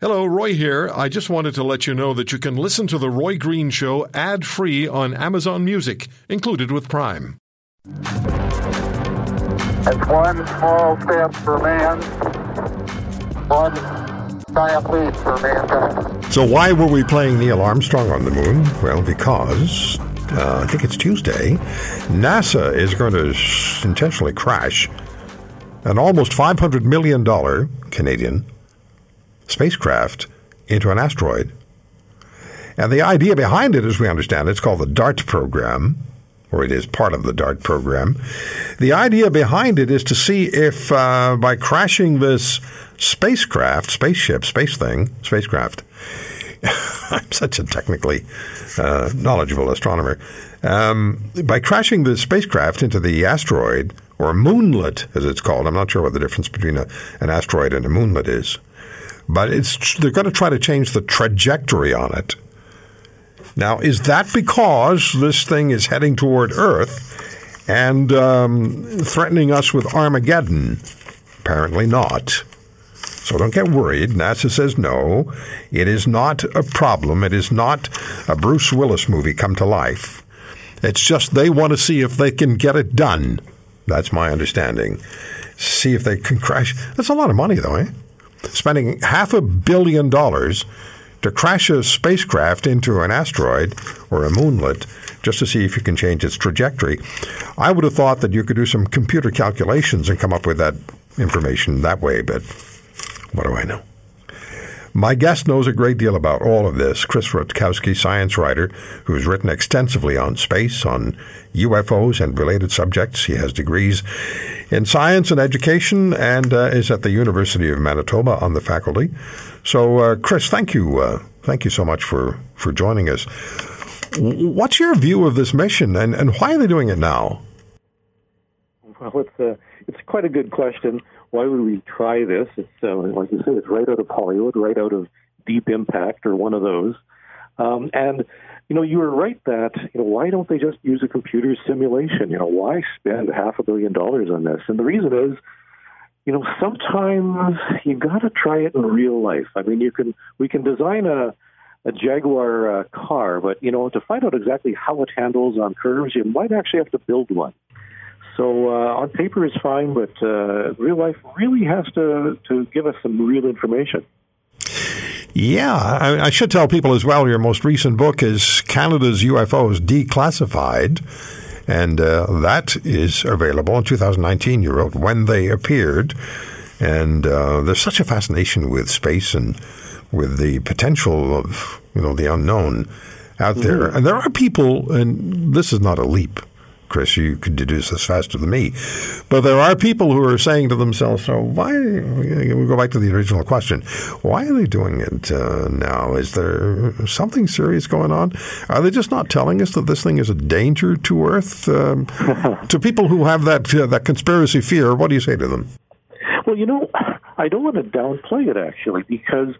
Hello, Roy here. I just wanted to let you know that you can listen to The Roy Green Show ad-free on Amazon Music, included with Prime. It's one small step for man, one giant leap for mankind. So why were we playing Neil Armstrong on the moon? Well, because I think it's Tuesday, NASA is going to intentionally crash an almost $500 million Canadian spacecraft into an asteroid. And the idea behind it, as we understand it, it's called the DART program, or it is part of the DART program. The idea behind it is to see if by crashing this spacecraft, I'm such a technically knowledgeable astronomer. By crashing the spacecraft into the asteroid, or moonlet as it's called, I'm not sure what the difference between an asteroid and a moonlet is, but they're going to try to change the trajectory on it. Now, is that because this thing is heading toward Earth and threatening us with Armageddon? Apparently not. So don't get worried. NASA says no. It is not a problem. It is not a Bruce Willis movie come to life. It's just they want to see if they can get it done. That's my understanding. See if they can crash. That's a lot of money, though, eh? Spending $500 million to crash a spacecraft into an asteroid or a moonlet just to see if you can change its trajectory. I would have thought that you could do some computer calculations and come up with that information that way, but what do I know? My guest knows a great deal about all of this. Chris Rutkowski, science writer who's written extensively on space, on UFOs and related subjects. He has degrees in science and education and is at the University of Manitoba on the faculty. So, Chris, thank you. Thank you so much for joining us. What's your view of this mission and why are they doing it now? Well, it's quite a good question. Why would we try this? It's like you say, it's right out of Hollywood, right out of Deep Impact or one of those. And you were right that why don't they just use a computer simulation? Why spend $500 million on this? And the reason is, sometimes you got to try it in real life. I mean, we can design a Jaguar car, but to find out exactly how it handles on curves, you might actually have to build one. So on paper is fine, but real life really has to give us some real information. Yeah, I should tell people as well, your most recent book is Canada's UFOs Declassified, and that is available in 2019. You wrote When They Appeared, and there's such a fascination with space and with the potential of the unknown out there. And there are people, and this is not a leap, Chris, you could deduce this faster than me. But there are people who are saying to themselves, so why, we go back to the original question, why are they doing it now? Is there something serious going on? Are they just not telling us that this thing is a danger to Earth? To people who have that conspiracy fear, what do you say to them? Well, I don't want to downplay it, actually, because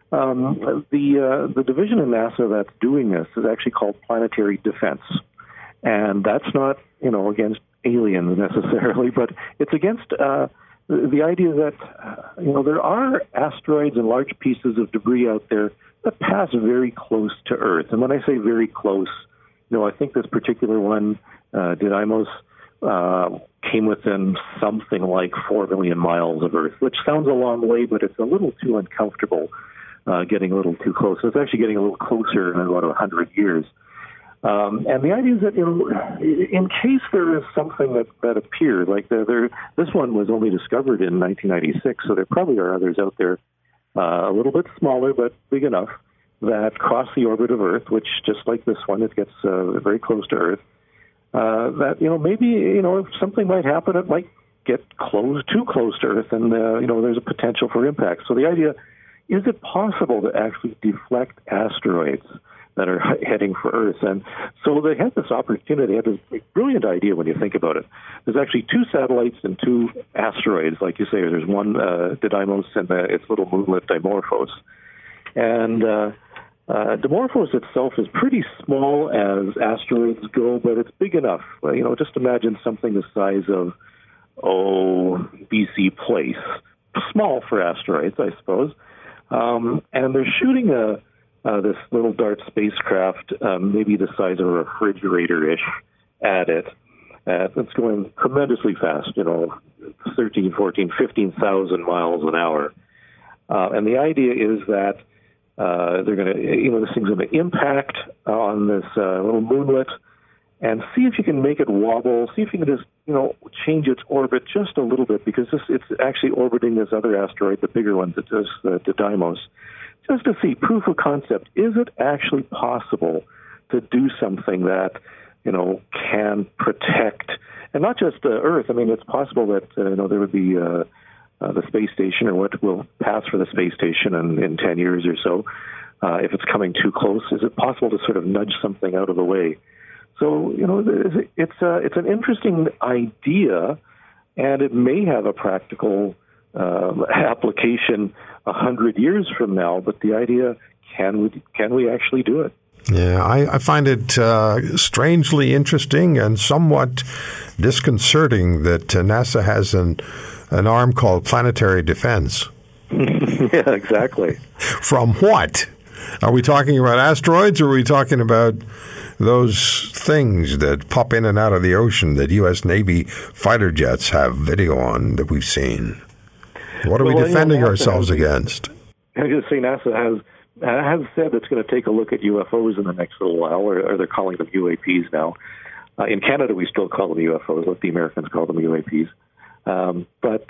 the division in NASA that's doing this is actually called Planetary Defense. And that's not, against aliens necessarily, but it's against the idea that, there are asteroids and large pieces of debris out there that pass very close to Earth. And when I say very close, I think this particular one, Didymos, came within something like 4 million miles of Earth, which sounds a long way, but it's a little too uncomfortable getting a little too close. So it's actually getting a little closer in about 100 years. And the idea is that, in case there is something that appeared, like this one was only discovered in 1996, so there probably are others out there a little bit smaller but big enough that cross the orbit of Earth, which, just like this one, it gets very close to Earth, that, maybe, if something might happen, it might get too close to Earth, and, there's a potential for impact. So the idea, is it possible to actually deflect asteroids that are heading for Earth? And so they had this opportunity, they had this brilliant idea when you think about it. There's actually 2 satellites and 2 asteroids, like you say. There's one, Didymos, and its little moonlet, Dimorphos. And Dimorphos itself is pretty small as asteroids go, but it's big enough. Just imagine something the size of, BC Place. Small for asteroids, I suppose. And they're shooting this little DART spacecraft, maybe the size of a refrigerator-ish, at it. It's going tremendously fast, 13, 14, 15,000 miles an hour. And the idea is that they're going to, this thing's going to impact on this little moonlet and see if you can make it wobble, see if you can just, change its orbit just a little bit, because it's actually orbiting this other asteroid, the bigger one, the Didymos, just to see proof of concept. Is it actually possible to do something that, can protect, and not just Earth? I mean, it's possible that, there would be the space station, or what will pass for the space station in 10 years or so. If it's coming too close, is it possible to sort of nudge something out of the way? So, it's an interesting idea, and it may have a practical application 100 years from now. But the idea, can we actually do it? Yeah, I find it strangely interesting and somewhat disconcerting that NASA has an arm called Planetary Defense. Yeah, exactly. From what? Are we talking about asteroids, or are we talking about those things that pop in and out of the ocean that U.S. Navy fighter jets have video on that we've seen? What are we defending ourselves against? I was going to say NASA has said it's going to take a look at UFOs in the next little while, or they're calling them UAPs now. In Canada, we still call them UFOs, what the Americans call them UAPs. But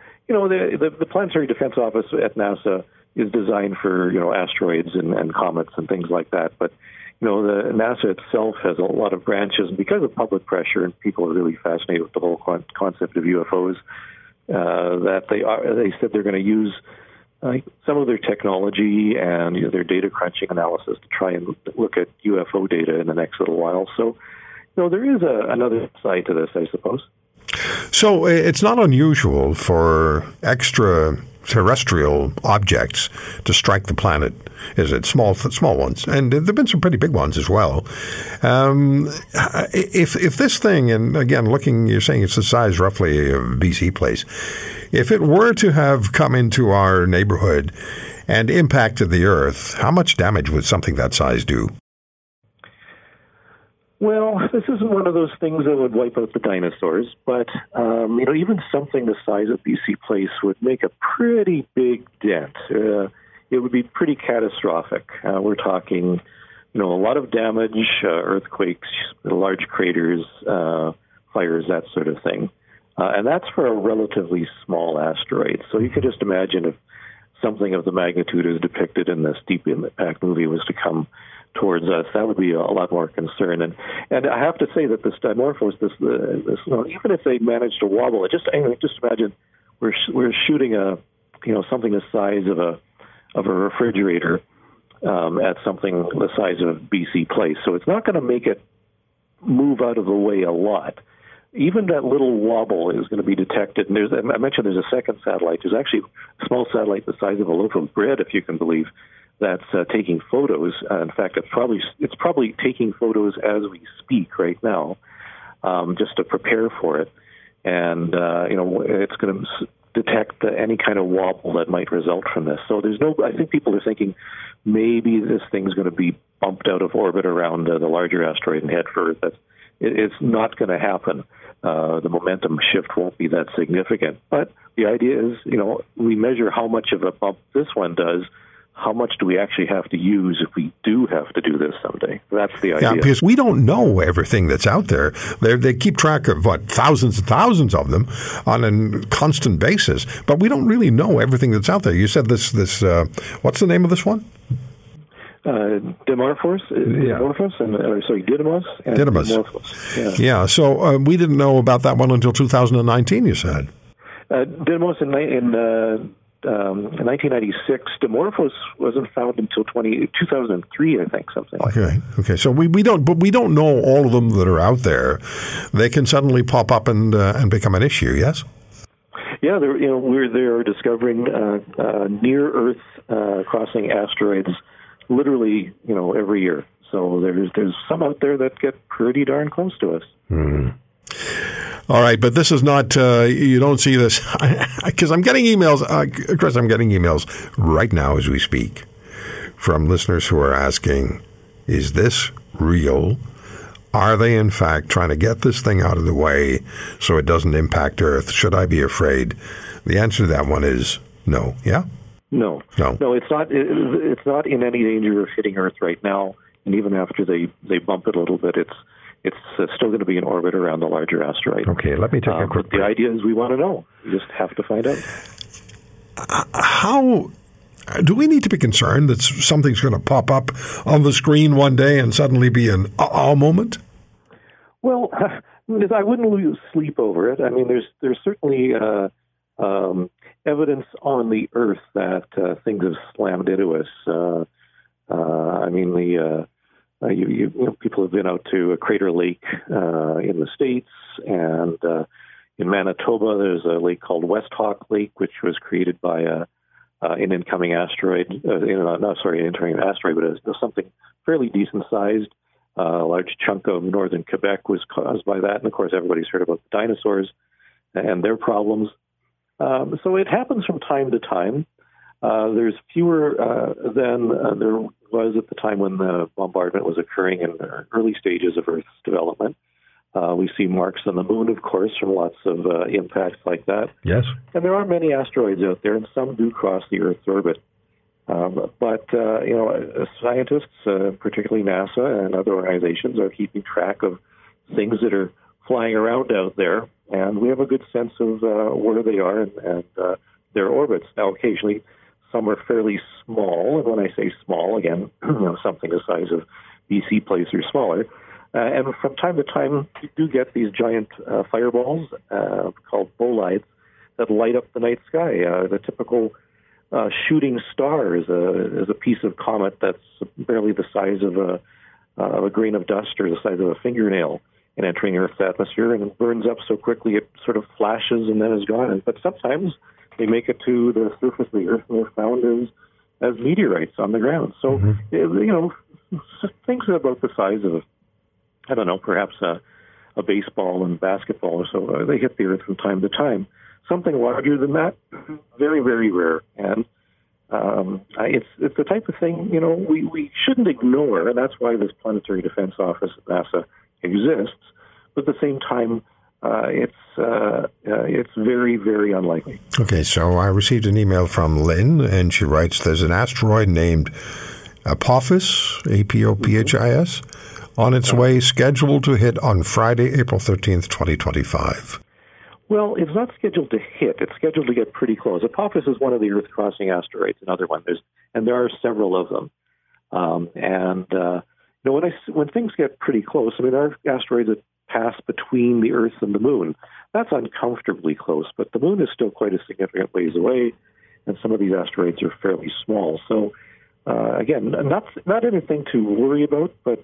the Planetary Defense Office at NASA is designed for, asteroids and comets and things like that. But, the NASA itself has a lot of branches, and because of public pressure, and people are really fascinated with the whole concept of UFOs, that they said they're going to use some of their technology and their data crunching analysis to try and look at UFO data in the next little while. So, there is another side to this, I suppose. So it's not unusual for extraterrestrial objects to strike the planet, is it? Small ones, and there've been some pretty big ones as well. If this thing, and again, you're saying it's the size roughly of BC Place, if it were to have come into our neighborhood and impacted the Earth, how much damage would something that size do? Well, this isn't one of those things that would wipe out the dinosaurs, but even something the size of BC Place would make a pretty big dent. It would be pretty catastrophic. We're talking, a lot of damage, earthquakes, large craters, fires, that sort of thing. And that's for a relatively small asteroid. So you could just imagine if something of the magnitude as depicted in this Deep Impact movie was to come towards us, that would be a lot more concern. And I have to say that this Dimorphos, even if they managed to wobble it, just imagine we're shooting something the size of a refrigerator at something the size of BC Place. So it's not going to make it move out of the way a lot. Even that little wobble is going to be detected. And I mentioned there's a second satellite. There's actually a small satellite the size of a loaf of bread, if you can believe, that's taking photos. In fact, it's probably taking photos as we speak right now, just to prepare for it. And it's going to detect any kind of wobble that might result from this. So I think people are thinking maybe this thing's going to be bumped out of orbit around the larger asteroid and head for Earth. It's not going to happen. The momentum shift won't be that significant. But the idea is, we measure how much of a bump this one does. How much do we actually have to use if we do have to do this someday? That's the idea. Yeah, because we don't know everything that's out there. They keep track of, thousands and thousands of them on a constant basis. But we don't really know everything that's out there. You said this what's the name of this one? Dimorphos. Dimorphos, Didymos. And Didymos. Dimorphos. Yeah. So we didn't know about that one until 2019, you said. Didymos in 1996. Dimorphos wasn't found until 2003, I think, something like that. Okay. So we don't know all of them that are out there. They can suddenly pop up and become an issue. Yes. Yeah, they're discovering near Earth crossing asteroids literally, every year. So there's some out there that get pretty darn close to us. All right, but this is not, you don't see this, because I'm getting emails, Chris, I'm getting emails right now as we speak from listeners who are asking, is this real? Are they, in fact, trying to get this thing out of the way so it doesn't impact Earth? Should I be afraid? The answer to that one is no. Yeah? No. It's not. It's not in any danger of hitting Earth right now. And even after they bump it a little bit, it's still going to be in orbit around the larger asteroid. Okay, let me take a quick break. The idea is we want to know. We just have to find out. How do we need to be concerned that something's going to pop up on the screen one day and suddenly be an uh-oh moment? Well, I wouldn't lose sleep over it. I mean, there's certainly evidence on the Earth that things have slammed into us. I mean, people have been out to Crater Lake in the States, and in Manitoba, there's a lake called West Hawk Lake, which was created by an incoming asteroid. Entering an asteroid, but it was something fairly decent sized. A large chunk of northern Quebec was caused by that, and of course, everybody's heard about the dinosaurs and their problems. So it happens from time to time. There's fewer than there was at the time when the bombardment was occurring in the early stages of Earth's development. We see marks on the moon, of course, from lots of impacts like that. Yes. And there are many asteroids out there, and some do cross the Earth's orbit. But scientists, particularly NASA and other organizations, are keeping track of things that are flying around out there, and we have a good sense of where they are and their orbits. Now, occasionally, some are fairly small, and when I say small, again, something the size of BC Place or smaller. And from time to time, you do get these giant fireballs called bolides that light up the night sky. The typical shooting star is a piece of comet that's barely the size of a grain of dust or the size of a fingernail, and entering Earth's atmosphere, and it burns up so quickly it sort of flashes and then is gone. But sometimes they make it to the surface of the Earth and they're found as meteorites on the ground. So, things about the size of, I don't know, perhaps a baseball and basketball or so, they hit the Earth from time to time. Something larger than that, very, very rare. And it's the type of thing, we shouldn't ignore, and that's why this Planetary Defense Office at NASA exists. But at the same time, it's very, very unlikely. Okay, so I received an email from Lynn, and she writes, there's an asteroid named Apophis, Apophis, on its way, scheduled to hit on Friday, April 13th, 2025. Well, it's not scheduled to hit. It's scheduled to get pretty close. Apophis is one of the Earth-crossing asteroids, another one. There are several of them. When things get pretty close, I mean, there are asteroids that pass between the Earth and the Moon. That's uncomfortably close, but the Moon is still quite a significant ways away, and some of these asteroids are fairly small. So, again, not anything to worry about, but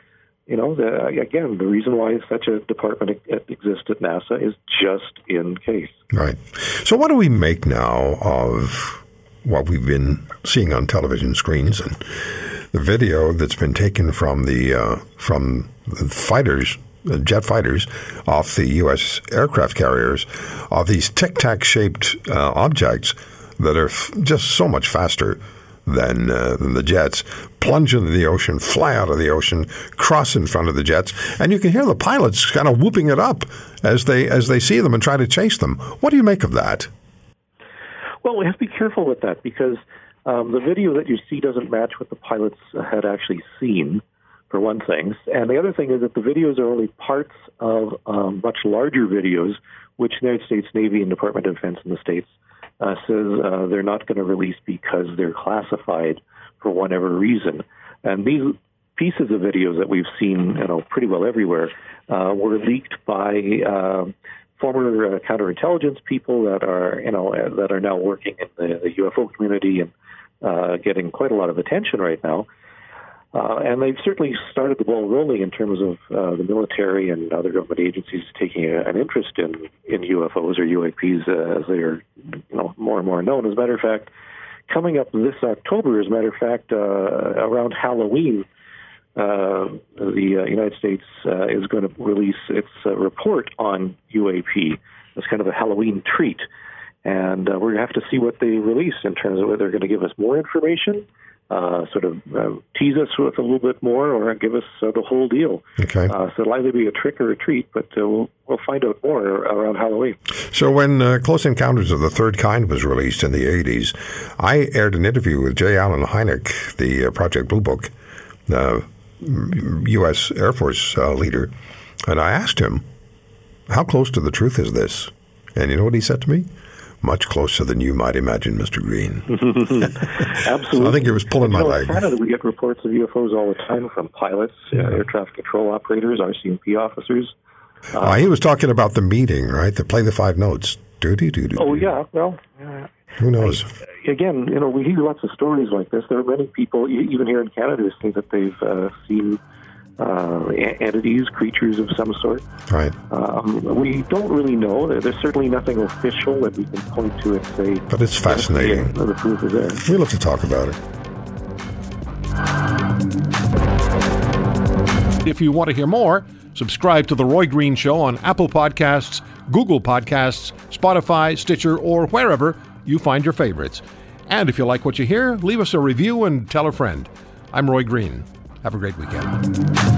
the reason why such a department exists at NASA is just in case. Right. So what do we make now of what we've been seeing on television screens and the video that's been taken from the fighters, jet fighters, off the U.S. aircraft carriers, of these tic-tac-shaped objects that are just so much faster than the jets, plunge into the ocean, fly out of the ocean, cross in front of the jets, and you can hear the pilots kind of whooping it up as they see them and try to chase them. What do you make of that? Well, we have to be careful with that because the video that you see doesn't match what the pilots had actually seen, for one thing. And the other thing is that the videos are only parts of much larger videos, which the United States Navy and Department of Defense in the States says they're not going to release because they're classified for whatever reason. And these pieces of videos that we've seen, pretty well everywhere, were leaked by former counterintelligence people that are now working in the UFO community and getting quite a lot of attention right now. And they've certainly started the ball rolling in terms of the military and other government agencies taking an interest in UFOs or UAPs as they are more and more known. As a matter of fact, coming up this October, around Halloween, the United States is going to release its report on UAP. It's kind of a Halloween treat. And we're going to have to see what they release in terms of whether they're going to give us more information, sort of tease us with a little bit more, or give us the whole deal. Okay. So it'll either be a trick or a treat, but we'll find out more around Halloween. So when Close Encounters of the Third Kind was released in the 80s, I aired an interview with J. Allen Hynek, the Project Blue Book, U.S. Air Force leader, and I asked him, how close to the truth is this? And you know what he said to me? Much closer than you might imagine, Mr. Green. Absolutely. So I think he was pulling my leg. In Canada, we get reports of UFOs all the time from pilots, air traffic control operators, RCMP officers. He was talking about the meeting, right? To play the 5 notes. Oh, yeah. Well, who knows? Again, we hear lots of stories like this. There are many people, even here in Canada, who say that they've seen entities, creatures of some sort. Right. We don't really know. There's certainly nothing official that we can point to and say. But it's fascinating. The proof is there. We'll have to talk about it. If you want to hear more, subscribe to The Roy Green Show on Apple Podcasts, Google Podcasts, Spotify, Stitcher, or wherever you find your favorites. And if you like what you hear, leave us a review and tell a friend. I'm Roy Green. Have a great weekend.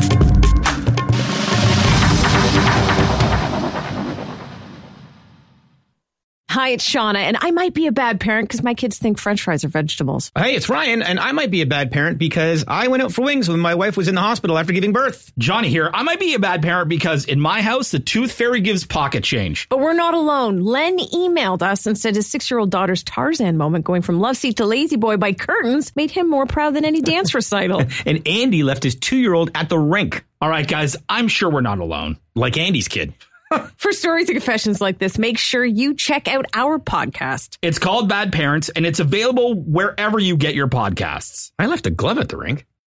Hi, it's Shauna, and I might be a bad parent because my kids think French fries are vegetables. Hey, it's Ryan, and I might be a bad parent because I went out for wings when my wife was in the hospital after giving birth. Johnny here. I might be a bad parent because in my house, the tooth fairy gives pocket change. But we're not alone. Len emailed us and said his 6-year-old daughter's Tarzan moment going from love seat to lazy boy by curtains made him more proud than any dance recital. And Andy left his 2-year-old at the rink. All right, guys, I'm sure we're not alone. Like Andy's kid. For stories and confessions like this, make sure you check out our podcast. It's called Bad Parents, and it's available wherever you get your podcasts. I left a glove at the rink.